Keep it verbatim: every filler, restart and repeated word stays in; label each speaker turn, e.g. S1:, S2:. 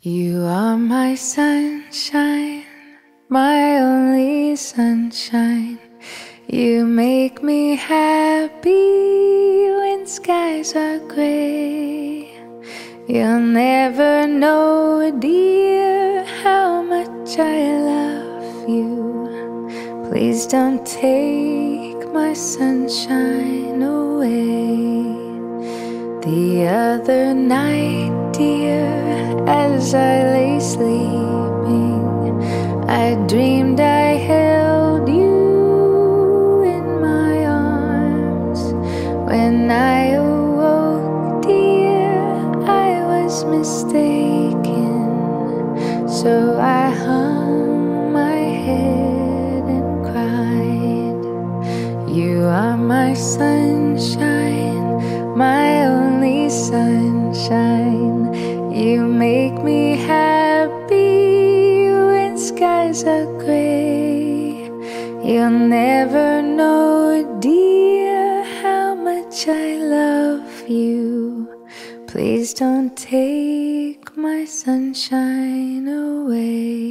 S1: You are my sunshine, my only sunshine. You make me happy when skies are gray. You'll never know, dear, how much I love you. Please don't take my sunshine away. The other night, dear, as I lay sleeping, I dreamed I held you in my arms. When I awoke, dear, I was mistaken. So I hung my head and cried. You are my sunshine, my only sunshine. You make me happy when skies are gray. You'll never know, dear, how much I love you. Please don't take my sunshine away.